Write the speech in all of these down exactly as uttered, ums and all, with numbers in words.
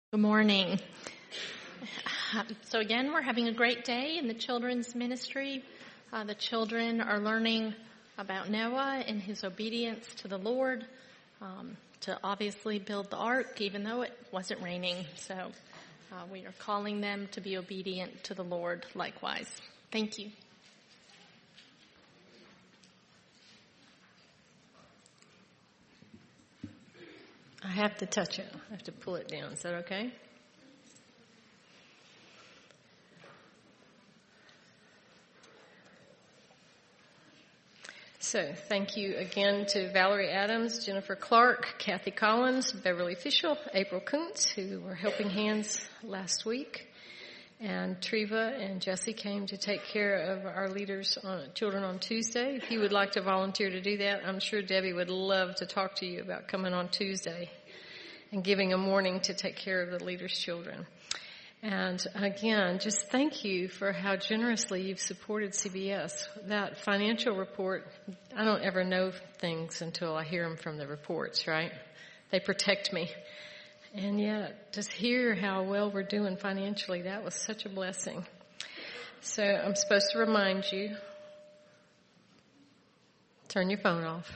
Good morning. So again, we're having a great day in the children's ministry. Uh, the children are learning about Noah and his obedience to the Lord, um, to obviously build the ark, even though it wasn't raining. So uh, we are calling them to be obedient to the Lord likewise. Thank you. I have to touch it. I have to pull it down. Is that okay? So thank you again to Valerie Adams, Jennifer Clark, Kathy Collins, Beverly Fischel, April Kuntz, who were helping hands last week. And Treva and Jesse came to take care of our leaders, on, children on Tuesday. If you would like to volunteer to do that, I'm sure Debbie would love to talk to you about coming on Tuesday and giving a morning to take care of the leaders' children. And again, just thank you for how generously you've supported C B S. That financial report, I don't ever know things until I hear them from the reports, right? They protect me. And yet, just hear how well we're doing financially, that was such a blessing. So I'm supposed to remind you, turn your phone off.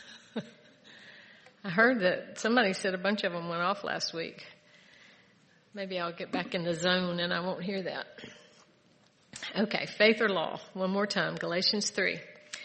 I heard that somebody said a bunch of them went off last week. Maybe I'll get back in the zone and I won't hear that. Okay, faith or law. One more time, Galatians three.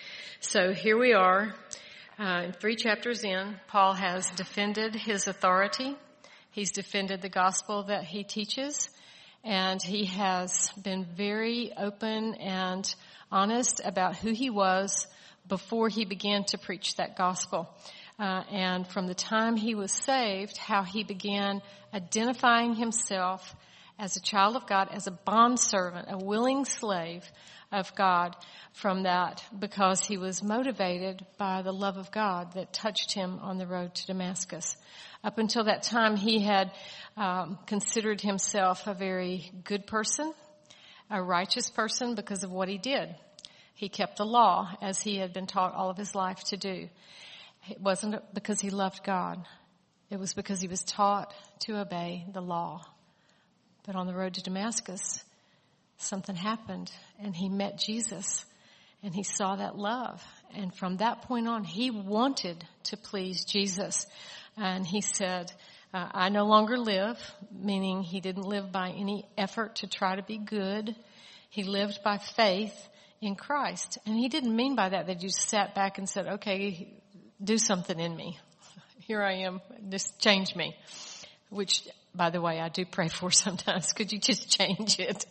So here we are, uh, three chapters in. Paul has defended his authority. He's defended the gospel that he teaches, and he has been very open and honest about who he was before he began to preach that gospel. Uh, and from the time he was saved, how he began identifying himself as a child of God, as a bondservant, a willing slave of God from that, because he was motivated by the love of God that touched him on the road to Damascus. Up until that time, he had um, considered himself a very good person, a righteous person because of what he did. He kept the law as he had been taught all of his life to do. It wasn't because he loved God. It was because he was taught to obey the law. But on the road to Damascus, something happened, and he met Jesus, and he saw that love. And from that point on, he wanted to please Jesus. And he said, uh, I no longer live, meaning he didn't live by any effort to try to be good. He lived by faith in Christ. And he didn't mean by that that you sat back and said, okay, do something in me. Here I am. Just change me. Which, by the way, I do pray for sometimes. Could you just change it?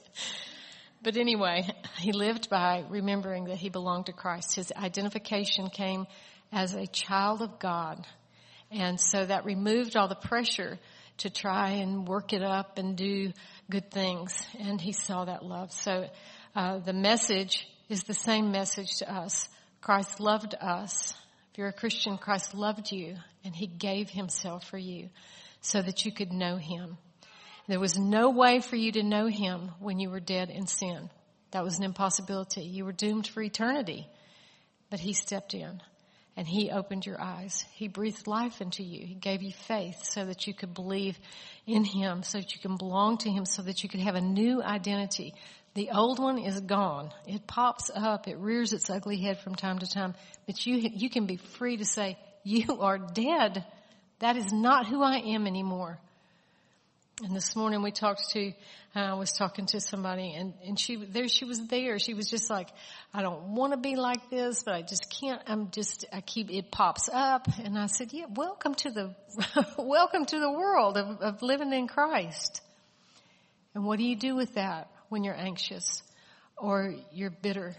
But anyway, he lived by remembering that he belonged to Christ. His identification came as a child of God. And so that removed all the pressure to try and work it up and do good things. And he saw that love. So uh, the message is the same message to us. Christ loved us. If you're a Christian, Christ loved you, and he gave himself for you so that you could know him. There was no way for you to know him when you were dead in sin. That was an impossibility. You were doomed for eternity. But he stepped in, and he opened your eyes. He breathed life into you. He gave you faith so that you could believe in him, so that you can belong to him, so that you could have a new identity. The old one is gone. It pops up. It rears its ugly head from time to time. But you you can be free to say, you are dead. That is not who I am anymore. And this morning we talked to, uh, I was talking to somebody, and, and she there she was there. She was just like, I don't want to be like this, but I just can't. I'm just, I keep, it pops up. And I said, yeah, welcome to the, welcome to the world of, of living in Christ. And what do you do with that? When you're anxious or you're bitter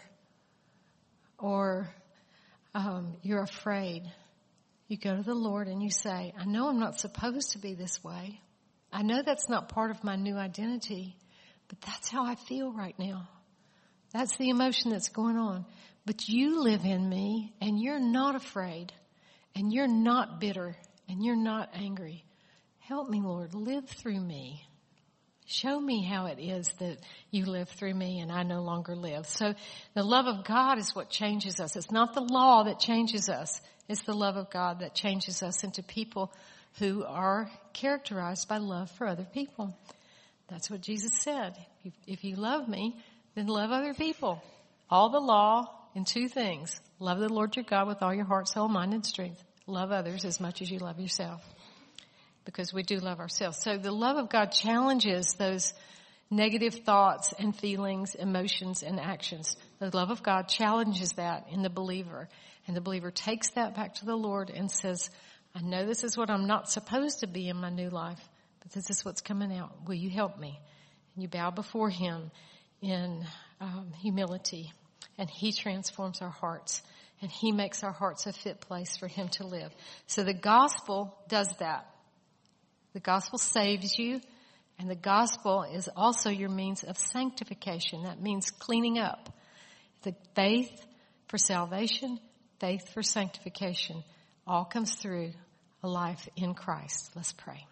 or um, you're afraid, you go to the Lord and you say, I know I'm not supposed to be this way. I know that's not part of my new identity, but that's how I feel right now. That's the emotion that's going on. But you live in me, and you're not afraid, and you're not bitter, and you're not angry. Help me, Lord, live through me. Show me how it is that you live through me and I no longer live. So the love of God is what changes us. It's not the law that changes us. It's the love of God that changes us into people who are characterized by love for other people. That's what Jesus said. If, if you love me, then love other people. All the law in two things. Love the Lord your God with all your heart, soul, mind, and strength. Love others as much as you love yourself. Because we do love ourselves. So the love of God challenges those negative thoughts and feelings, emotions, and actions. The love of God challenges that in the believer. And the believer takes that back to the Lord and says, I know this is what I'm not supposed to be in my new life, but this is what's coming out. Will you help me? And you bow before him in um, humility. And he transforms our hearts. And he makes our hearts a fit place for him to live. So the gospel does that. The gospel saves you. And the gospel is also your means of sanctification. That means cleaning up. The faith for salvation, faith for sanctification, all comes through a life in Christ. Let's pray.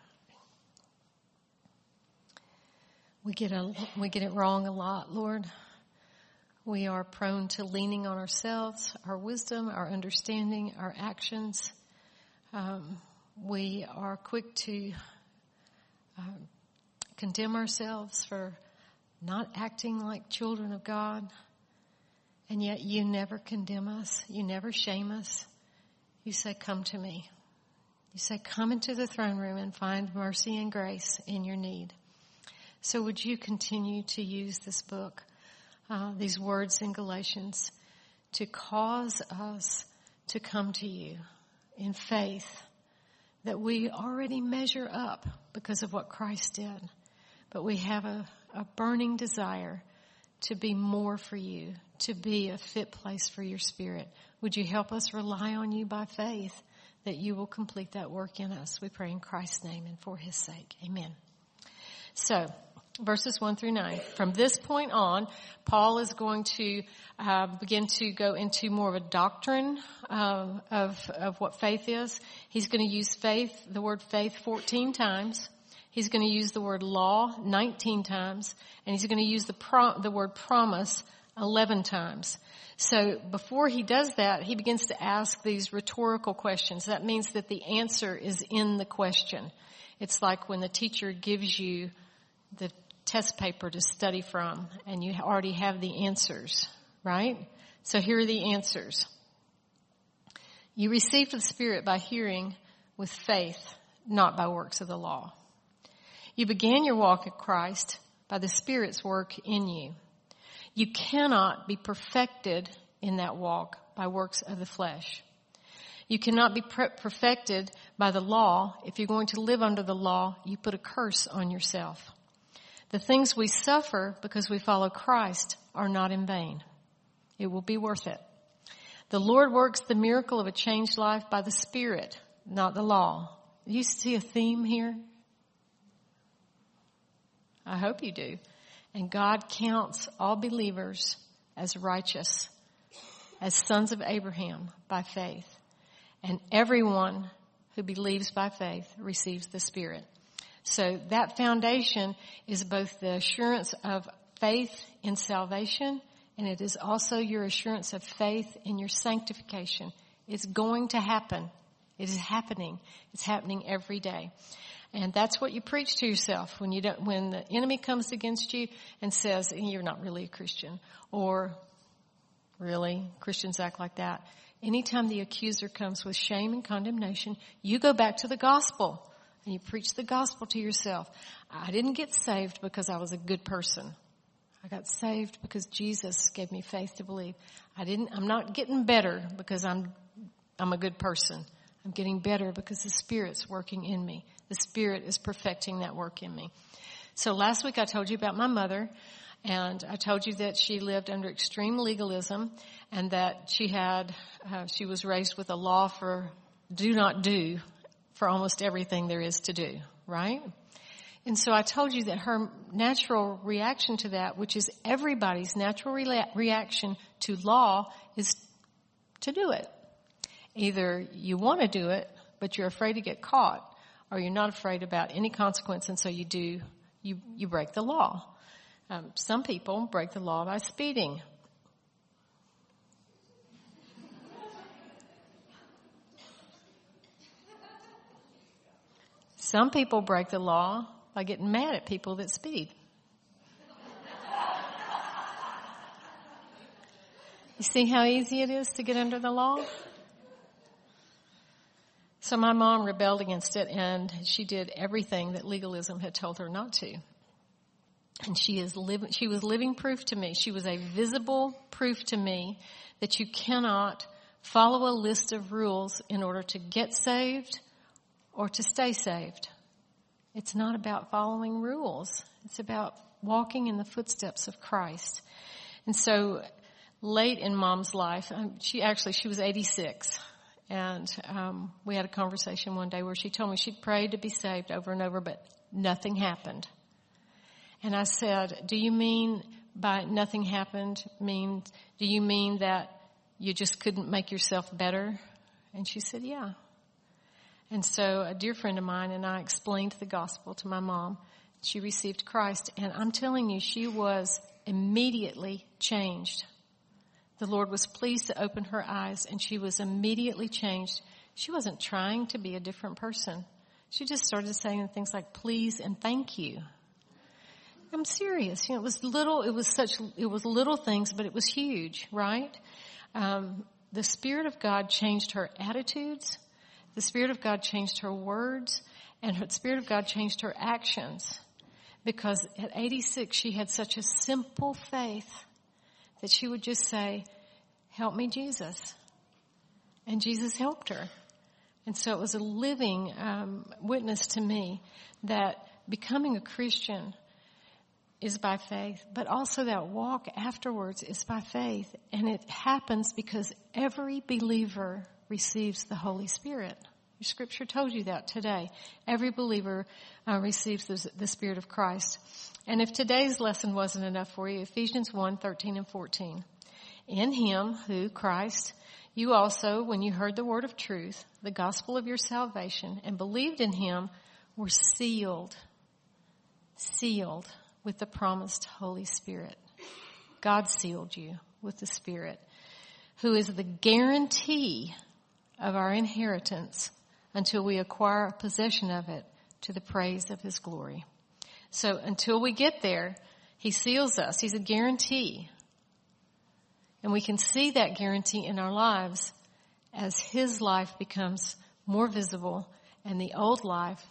We get a, we get it wrong a lot, Lord. We are prone to leaning on ourselves, our wisdom, our understanding, our actions. Um, we are quick to uh, condemn ourselves for not acting like children of God. And yet you never condemn us. You never shame us. You say, come to me. You say, come into the throne room and find mercy and grace in your need. So would you continue to use this book, uh, these words in Galatians, to cause us to come to you in faith that we already measure up because of what Christ did. But we have a, a burning desire to be more for you, to be a fit place for your Spirit. Would you help us rely on you by faith that you will complete that work in us? We pray in Christ's name and for his sake. Amen. So, verses one through nine. From this point on, Paul is going to uh, begin to go into more of a doctrine uh, of, of what faith is. He's going to use faith, the word faith, fourteen times. He's going to use the word law nineteen times, and he's going to use the pro- the word promise eleven times. So before he does that, he begins to ask these rhetorical questions. That means that the answer is in the question. It's like when the teacher gives you the test paper to study from, and you already have the answers, right? So here are the answers. You received the Spirit by hearing with faith, not by works of the law. You began your walk with Christ by the Spirit's work in you. You cannot be perfected in that walk by works of the flesh. You cannot be perfected by the law. If you're going to live under the law, you put a curse on yourself. The things we suffer because we follow Christ are not in vain. It will be worth it. The Lord works the miracle of a changed life by the Spirit, not the law. You see a theme here? I hope you do. And God counts all believers as righteous, as sons of Abraham by faith. And everyone who believes by faith receives the Spirit. So that foundation is both the assurance of faith in salvation, and it is also your assurance of faith in your sanctification. It's going to happen. It is happening. It's happening every day. And that's what you preach to yourself when you don't, when the enemy comes against you and says, you're not really a Christian, or really, Christians act like that. Anytime the accuser comes with shame and condemnation, you go back to the gospel and you preach the gospel to yourself. I didn't get saved because I was a good person. I got saved because Jesus gave me faith to believe. I didn't, I'm not getting better because I'm, I'm a good person. I'm getting better because the Spirit's working in me. The Spirit is perfecting that work in me. So last week I told you about my mother, and I told you that she lived under extreme legalism, and that she had, uh, she was raised with a law for do not do for almost everything there is to do, right? And so I told you that her natural reaction to that, which is everybody's natural re- reaction to law, is to do it. Either you want to do it, but you're afraid to get caught, or you're not afraid about any consequence, and so you do, you, you break the law. Um, some people break the law by speeding. Some people break the law by getting mad at people that speed. You see how easy it is to get under the law? So my mom rebelled against it, and she did everything that legalism had told her not to. And she is living, she was living proof to me. She was a visible proof to me that you cannot follow a list of rules in order to get saved or to stay saved. It's not about following rules. It's about walking in the footsteps of Christ. And so late in Mom's life, um, she actually, she was eighty-six. And um, we had a conversation one day where she told me she'd prayed to be saved over and over, but nothing happened. And I said, do you mean by nothing happened, mean, do you mean that you just couldn't make yourself better? And she said, yeah. And so a dear friend of mine and I explained the gospel to my mom. She received Christ. And I'm telling you, she was immediately changed. The Lord was pleased to open her eyes, and she was immediately changed. She wasn't trying to be a different person. She just started saying things like please and thank you. I'm serious. You know, it was little, it was such, it was little things, but it was huge, right? Um, the Spirit of God changed her attitudes. The Spirit of God changed her words, and the Spirit of God changed her actions. Because at eighty-six, she had such a simple faith that she would just say, help me, Jesus. And Jesus helped her. And so it was a living um, witness to me that becoming a Christian is by faith, but also that walk afterwards is by faith. And it happens because every believer receives the Holy Spirit. Your scripture told you that today. Every believer uh, receives the, the Spirit of Christ. And if today's lesson wasn't enough for you, Ephesians one, thirteen and fourteen. In him, who, Christ, you also, when you heard the word of truth, the gospel of your salvation, and believed in him, were sealed, sealed with the promised Holy Spirit. God sealed you with the Spirit, who is the guarantee of our inheritance until we acquire possession of it to the praise of his glory. So until we get there, he seals us. He's a guarantee. And we can see that guarantee in our lives as his life becomes more visible and the old life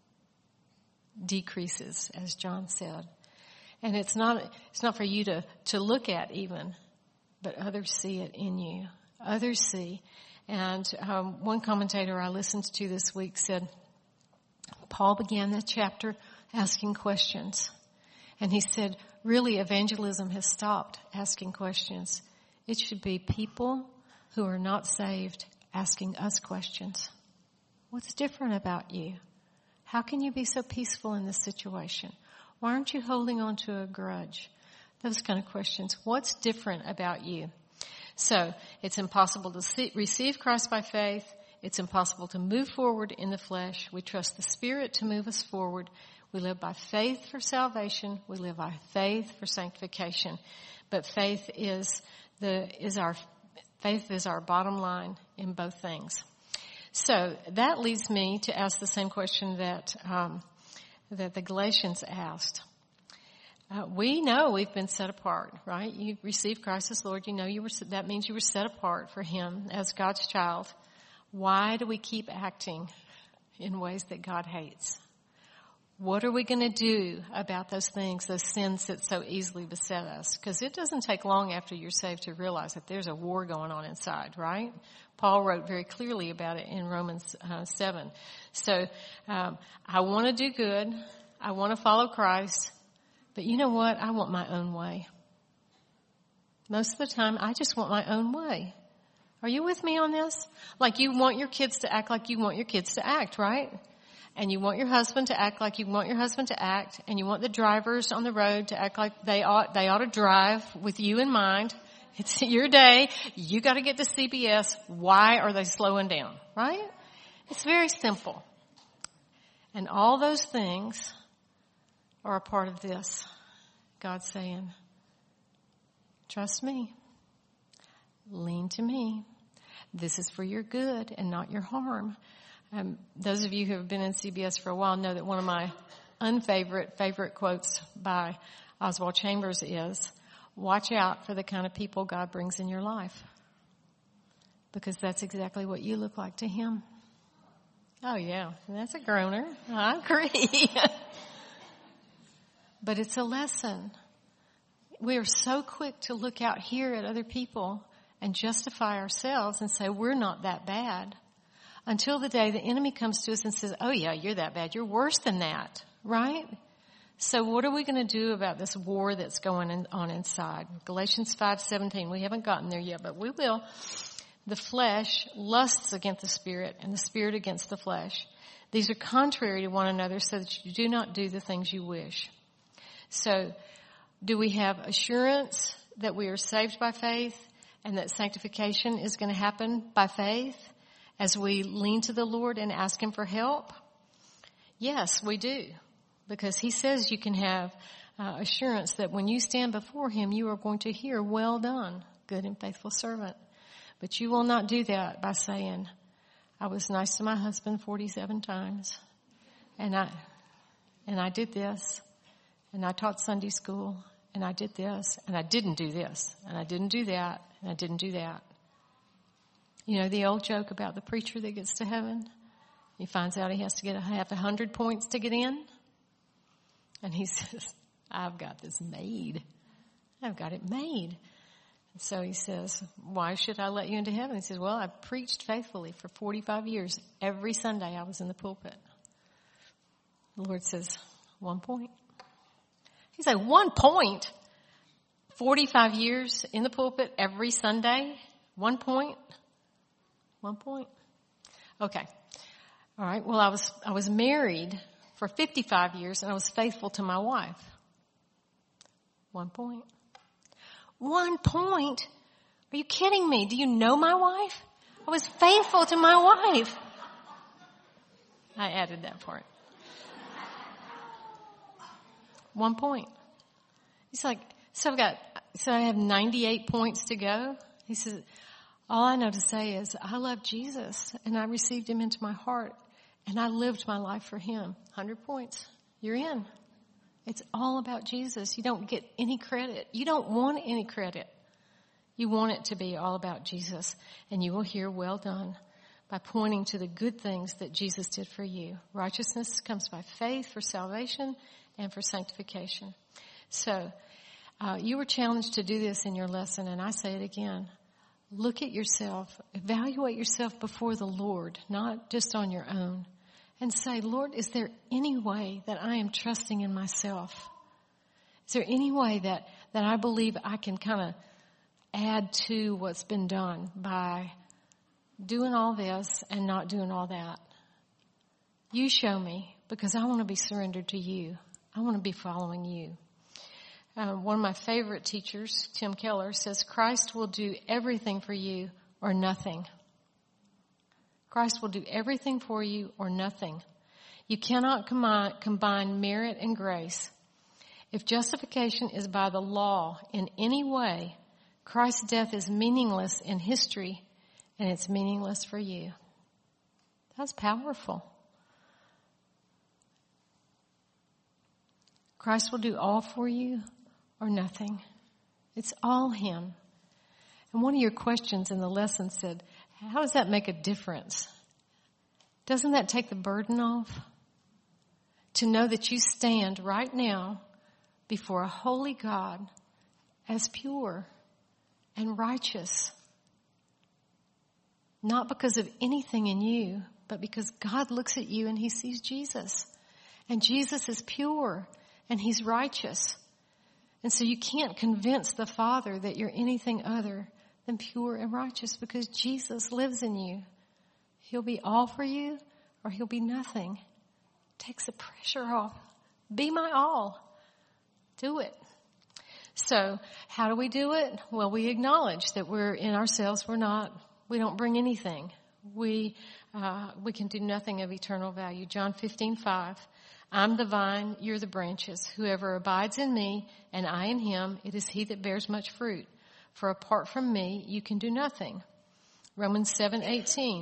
decreases, as John said. And it's not, it's not for you to, to look at even, but others see it in you. Others see. And um, one commentator I listened to this week said, Paul began that chapter asking questions. And he said, really, evangelism has stopped asking questions. It should be people who are not saved asking us questions. What's different about you? How can you be so peaceful in this situation? Why aren't you holding on to a grudge? Those kind of questions. What's different about you? So it's impossible to see, receive Christ by faith. It's impossible to move forward in the flesh. We trust the Spirit to move us forward. We live by faith for salvation. We live by faith for sanctification. But faith is the is our faith is our bottom line in both things. So that leads me to ask the same question that um, that the Galatians asked. Uh, we know we've been set apart, right? You received Christ as Lord. You know you were. That means you were set apart for Him as God's child. Why do we keep acting in ways that God hates? What are we going to do about those things, those sins that so easily beset us? Because it doesn't take long after you're saved to realize that there's a war going on inside, right? Paul wrote very clearly about it in Romans uh, seven. So um, I want to do good. I want to follow Christ. But you know what? I want my own way. Most of the time, I just want my own way. Are you with me on this? Like you want your kids to act like you want your kids to act, right? And you want your husband to act like you want your husband to act. And you want the drivers on the road to act like they ought, they ought to drive with you in mind. It's your day. You got to get to C B S. Why are they slowing down, right? It's very simple. And all those things are a part of this. God's saying, trust me. Lean to me. This is for your good and not your harm. Um, those of you who have been in C B S for a while know that one of my unfavorite favorite quotes by Oswald Chambers is, watch out for the kind of people God brings in your life. Because that's exactly what you look like to him. Oh yeah, that's a groaner. I agree. But it's a lesson. We are so quick to look out here at other people and justify ourselves and say we're not that bad. Until the day the enemy comes to us and says, oh yeah, you're that bad. You're worse than that, right? So what are we going to do about this war that's going on inside? Galatians five seventeen. We haven't gotten there yet, but we will. The flesh lusts against the spirit, and the spirit against the flesh. These are contrary to one another, so that you do not do the things you wish. So, do we have assurance that we are saved by faith and that sanctification is going to happen by faith as we lean to the Lord and ask him for help? Yes, we do. Because he says you can have uh, assurance that when you stand before him, you are going to hear, well done, good and faithful servant. But you will not do that by saying, I was nice to my husband forty-seven times. And I, and I did this. And I taught Sunday school. And I did this. And I didn't do this. And I didn't do that. And I didn't do that. You know the old joke about the preacher that gets to heaven? He finds out he has to get a, have a hundred points to get in. And he says, I've got this made. I've got it made. And so he says, why should I let you into heaven? He says, well, I preached faithfully for forty-five years. Every Sunday I was in the pulpit. The Lord says, one point. He's like, one point? forty-five years in the pulpit every Sunday? One point? One point. Okay. All right. Well, I was, I was married for fifty-five years and I was faithful to my wife. One point. One point? Are you kidding me? Do you know my wife? I was faithful to my wife. I added that part. One point. He's like, so I've got, so I have ninety-eight points to go. He says, all I know to say is I love Jesus and I received him into my heart and I lived my life for him. one hundred points. You're in. It's all about Jesus. You don't get any credit. You don't want any credit. You want it to be all about Jesus. And you will hear well done by pointing to the good things that Jesus did for you. Righteousness comes by faith for salvation and for sanctification. So, uh, you were challenged to do this in your lesson, and I say it again. Look at yourself. Evaluate yourself before the Lord, not just on your own. And say, Lord, is there any way that I am trusting in myself? Is there any way that, that I believe I can kind of add to what's been done by doing all this and not doing all that? You show me, because I want to be surrendered to you. I want to be following you. Uh, one of my favorite teachers, Tim Keller, says Christ will do everything for you or nothing. Christ will do everything for you or nothing. You cannot combine, combine merit and grace. If justification is by the law in any way, Christ's death is meaningless in history and it's meaningless for you. That's powerful. Christ will do all for you or nothing. It's all him. And one of your questions in the lesson said, how does that make a difference? Doesn't that take the burden off? To know that you stand right now before a holy God as pure and righteous. Not because of anything in you, but because God looks at you and he sees Jesus. And Jesus is pure and he's righteous. And so you can't convince the Father that you're anything other than pure and righteous because Jesus lives in you. He'll be all for you or he'll be nothing. Takes the pressure off. Be my all. Do it. So how do we do it? Well, we acknowledge that we're in ourselves. We're not, we don't bring anything. We, uh, we can do nothing of eternal value. John fifteen five. I'm the vine, you're the branches. Whoever abides in me and I in him, it is he that bears much fruit. For apart from me, you can do nothing. Romans seven eighteen.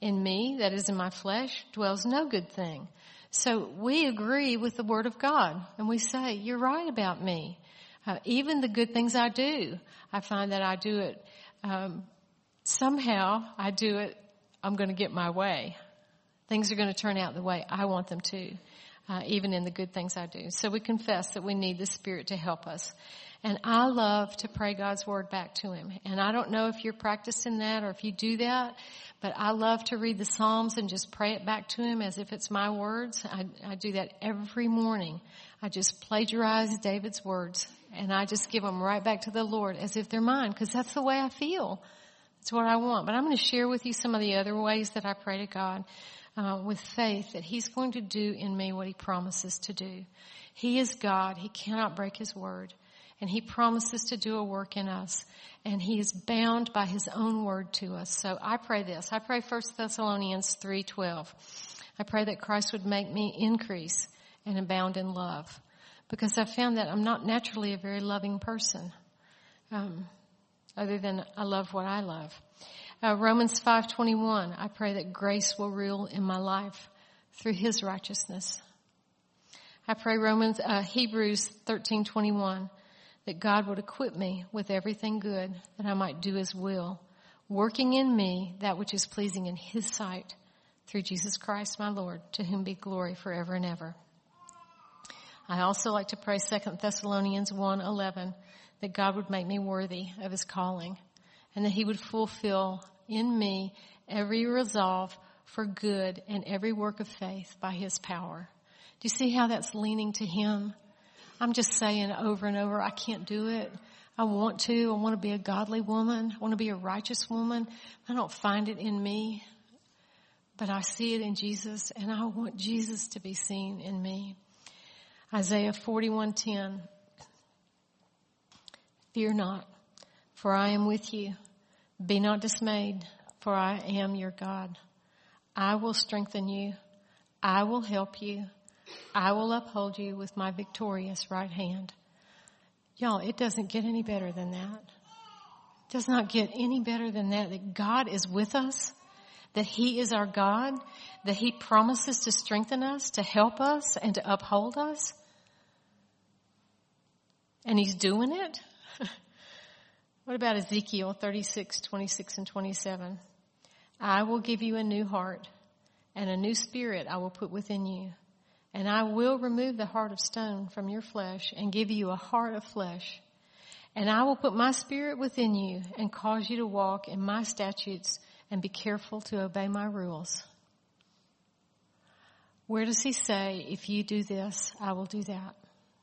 in me, that is in my flesh, dwells no good thing. So we agree with the Word of God, and we say, you're right about me. Uh, even the good things I do, I find that I do it, um, somehow I do it, I'm going to get my way. Things are going to turn out the way I want them to, uh, even in the good things I do. So we confess that we need the Spirit to help us. And I love to pray God's Word back to Him. And I don't know if you're practicing that or if you do that, but I love to read the Psalms and just pray it back to Him as if it's my words. I, I do that every morning. I just plagiarize David's words, and I just give them right back to the Lord as if they're mine, because that's the way I feel. That's what I want. But I'm going to share with you some of the other ways that I pray to God uh, with faith that He's going to do in me what He promises to do. He is God. He cannot break His word. And He promises to do a work in us. And He is bound by His own word to us. So I pray this. I pray First Thessalonians three twelve. I pray that Christ would make me increase and abound in love. Because I found that I'm not naturally a very loving person. Um, other than I love what I love. Uh, Romans five twenty-one. I pray that grace will rule in my life through His righteousness. I pray Romans, uh, Hebrews thirteen twenty-one. That God would equip me with everything good, that I might do His will, working in me that which is pleasing in His sight, through Jesus Christ my Lord, to whom be glory forever and ever. I also like to pray Second Thessalonians one eleven, that God would make me worthy of His calling, and that He would fulfill in me every resolve for good and every work of faith by His power. Do you see how that's leaning to Him? I'm just saying over and over, I can't do it. I want to. I want to be a godly woman. I want to be a righteous woman. I don't find it in me, but I see it in Jesus, and I want Jesus to be seen in me. Isaiah forty-one ten. Fear not, for I am with you. Be not dismayed, for I am your God. I will strengthen you. I will help you. I will uphold you with my victorious right hand. Y'all, it doesn't get any better than that. It does not get any better than that, that God is with us, that He is our God, that He promises to strengthen us, to help us, and to uphold us. And He's doing it. What about Ezekiel thirty-six, twenty-six and twenty-seven? I will give you a new heart, and a new spirit I will put within you. And I will remove the heart of stone from your flesh and give you a heart of flesh. And I will put my spirit within you and cause you to walk in my statutes and be careful to obey my rules. Where does He say, if you do this, I will do that?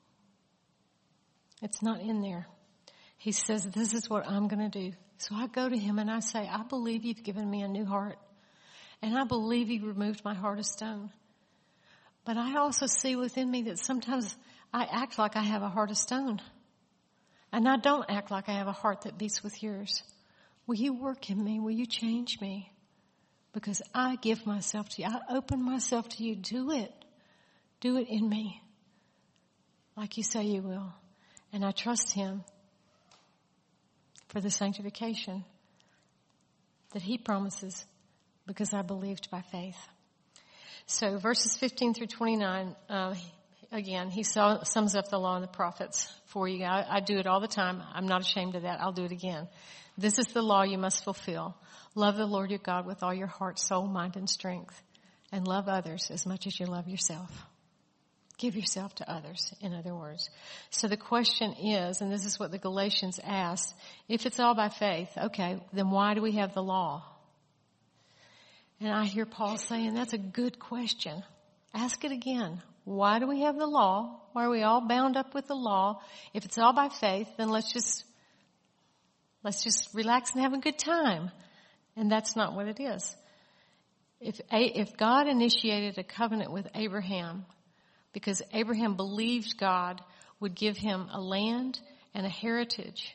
It's not in there. He says, this is what I'm going to do. So I go to Him and I say, I believe you've given me a new heart. And I believe you removed my heart of stone. But I also see within me that sometimes I act like I have a heart of stone. And I don't act like I have a heart that beats with yours. Will you work in me? Will you change me? Because I give myself to you. I open myself to you. Do it. Do it in me. Like you say you will. And I trust Him for the sanctification that He promises because I believed by faith. So verses fifteen through twenty-nine, uh, again, he saw, sums up the law and the prophets for you. I, I do it all the time. I'm not ashamed of that. I'll do it again. This is the law you must fulfill. Love the Lord your God with all your heart, soul, mind, and strength. And love others as much as you love yourself. Give yourself to others, in other words. So the question is, and this is what the Galatians asked, if it's all by faith, okay, then why do we have the law? And I hear Paul saying, that's a good question. Ask it again. Why do we have the law? Why are we all bound up with the law? If it's all by faith, then let's just, let's just relax and have a good time. And that's not what it is. If, if God initiated a covenant with Abraham, because Abraham believed God would give him a land and a heritage,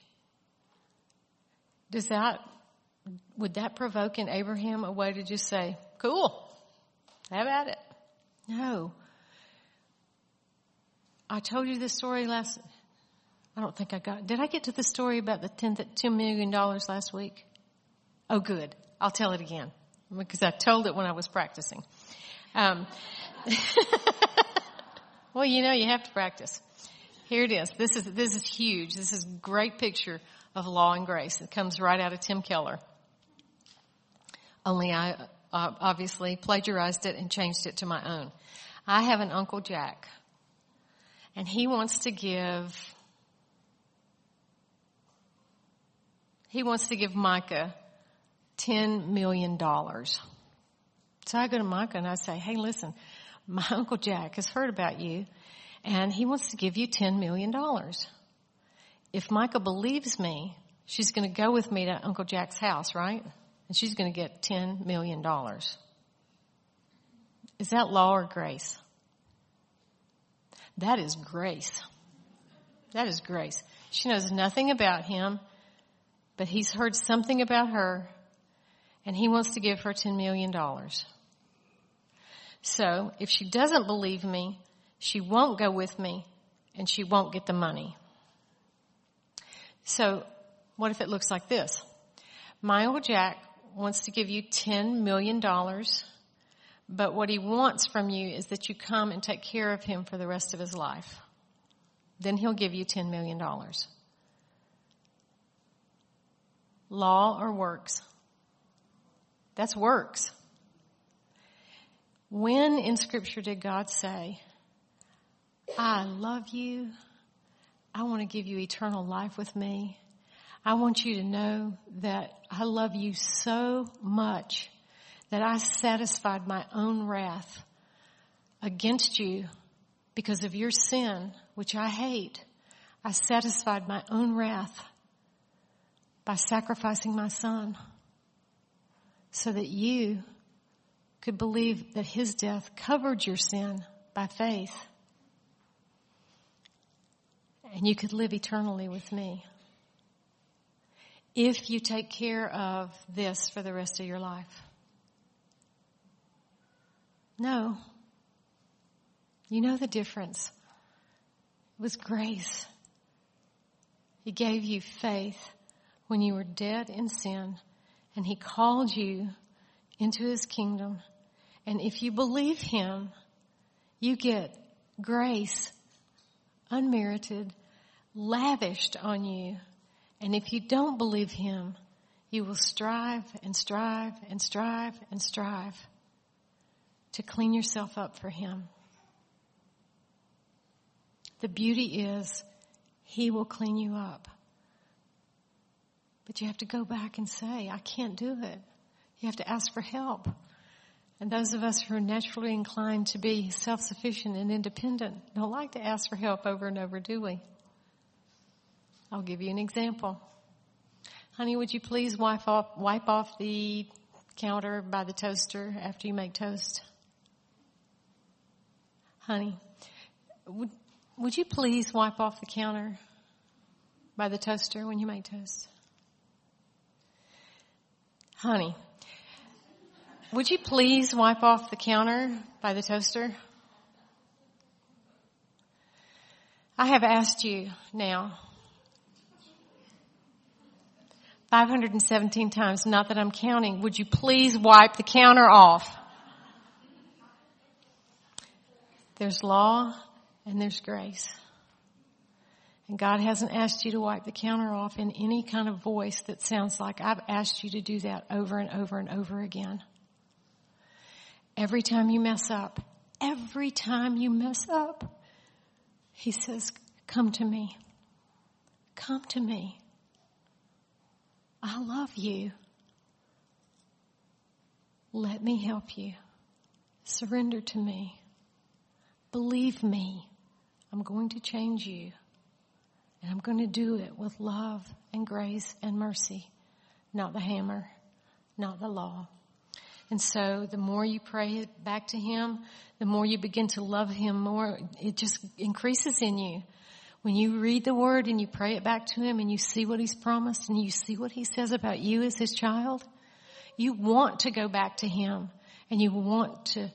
does that Would that provoke in Abraham a way to just say, cool, have at it? No. I told you this story last, I don't think I got, did I get to the story about the ten, ten million dollars last week? Oh, good. I'll tell it again. because I told it when I was practicing. Um, well, you know, you have to practice. Here it is. This is this is huge. This is a great picture of law and grace. It comes right out of Tim Keller. Only I uh, obviously plagiarized it and changed it to my own. I have an Uncle Jack, and he wants to give, he wants to give Micah ten million dollars. So I go to Micah and I say, hey, listen, my Uncle Jack has heard about you, and he wants to give you ten million dollars. If Micah believes me, she's going to go with me to Uncle Jack's house, right? And she's going to get ten million dollars. Is that law or grace? That is grace. That is grace. She knows nothing about him, but he's heard something about her, and he wants to give her ten million dollars. So if she doesn't believe me, she won't go with me, and she won't get the money. So what if it looks like this? My Uncle Jack wants to give you ten million dollars, but what he wants from you is that you come and take care of him for the rest of his life. Then he'll give you ten million dollars. Law or works? That's works. When in Scripture did God say, I love you, I want to give you eternal life with me, I want you to know that I love you so much that I satisfied my own wrath against you because of your sin, which I hate. I satisfied my own wrath by sacrificing my son so that you could believe that his death covered your sin by faith, and you could live eternally with me if you take care of this for the rest of your life. No. You know the difference. It was grace. He gave you faith when you were dead in sin, and he called you into his kingdom. And if you believe him, you get grace, unmerited, lavished on you. And if you don't believe him, you will strive and strive and strive and strive to clean yourself up for him. The beauty is he will clean you up. But you have to go back and say, I can't do it. You have to ask for help. And those of us who are naturally inclined to be self-sufficient and independent don't like to ask for help over and over, do we? I'll give you an example. Honey, would you please wipe off, wipe off the counter by the toaster after you make toast? Honey, would, would you please wipe off the counter by the toaster when you make toast? Honey, would you please wipe off the counter by the toaster? I have asked you now five hundred seventeen times, not that I'm counting, would you please wipe the counter off? There's law and there's grace. And God hasn't asked you to wipe the counter off in any kind of voice that sounds like I've asked you to do that over and over and over again. Every time you mess up, every time you mess up, he says, come to me. Come to me. I love you. Let me help you. Surrender to me. Believe me. I'm going to change you. And I'm going to do it with love and grace and mercy, not the hammer, not the law. And so the more you pray it back to him, the more you begin to love him more. It just increases in you. When you read the word and you pray it back to him and you see what he's promised and you see what he says about you as his child, you want to go back to him and you want to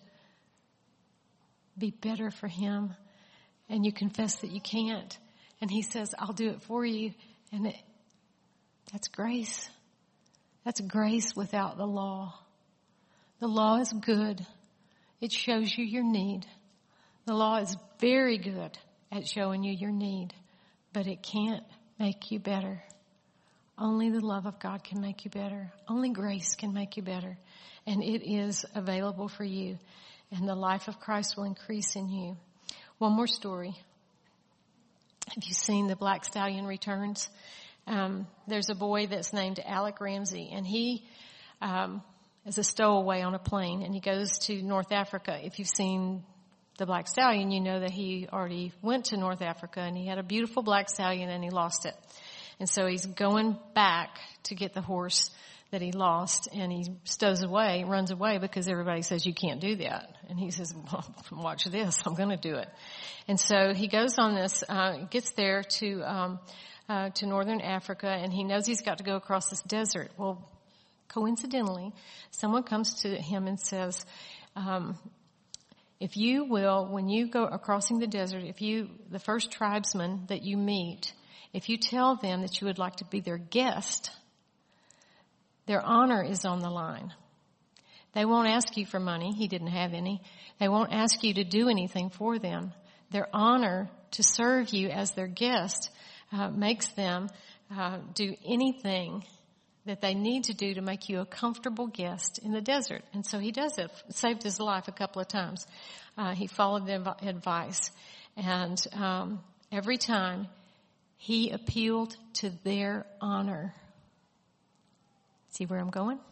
be better for him, and you confess that you can't. And he says, I'll do it for you. And it, that's grace. That's grace without the law. The law is good. It shows you your need. The law is very good at showing you your need, but it can't make you better. Only the love of God can make you better. Only grace can make you better. And it is available for you. And the life of Christ will increase in you. One more story. Have you seen The Black Stallion Returns? Um, there's a boy that's named Alec Ramsey, and he um, is a stowaway on a plane, and he goes to North Africa. If you've seen The Black Stallion, you know that he already went to North Africa, and he had a beautiful black stallion, and he lost it. And so he's going back to get the horse that he lost, and he stows away, runs away because everybody says you can't do that. And he says, well, watch this, I'm going to do it. And so he goes on this, uh, gets there to, um, uh, to northern Africa, and he knows he's got to go across this desert. Well, coincidentally, someone comes to him and says, um, if you will, when you go crossing the desert, if you, the first tribesman that you meet, if you tell them that you would like to be their guest, their honor is on the line. They won't ask you for money. He didn't have any. They won't ask you to do anything for them. Their honor to serve you as their guest uh, makes them uh, do anything that they need to do to make you a comfortable guest in the desert. And so he does it. It saved his life a couple of times. Uh, he followed the adv- advice. And um, every time he appealed to their honor. See where I'm going?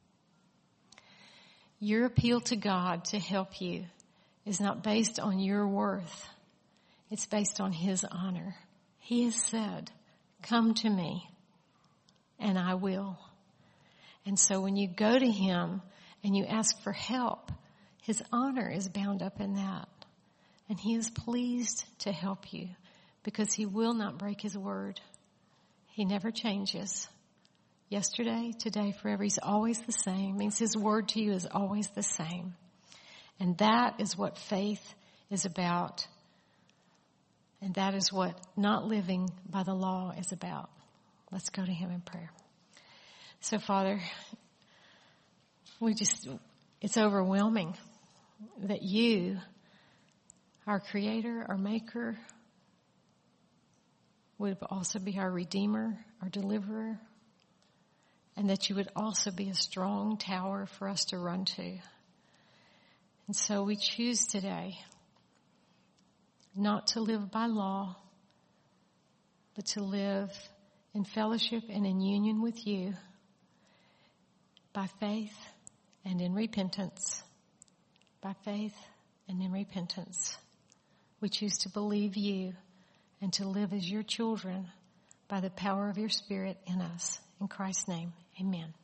Your appeal to God to help you is not based on your worth. It's based on His honor. He has said, come to me and I will. And so when you go to Him and you ask for help, His honor is bound up in that. And He is pleased to help you because He will not break His word. He never changes. Yesterday, today, forever. He's always the same. It means His word to you is always the same. And that is what faith is about. And that is what not living by the law is about. Let's go to Him in prayer. So, Father, we just, it's overwhelming that You, our Creator, our Maker, would also be our Redeemer, our Deliverer, and that You would also be a strong tower for us to run to. And so we choose today not to live by law, but to live in fellowship and in union with You by faith and in repentance. By faith and in repentance. We choose to believe You and to live as Your children by the power of Your Spirit in us. In Christ's name, amen.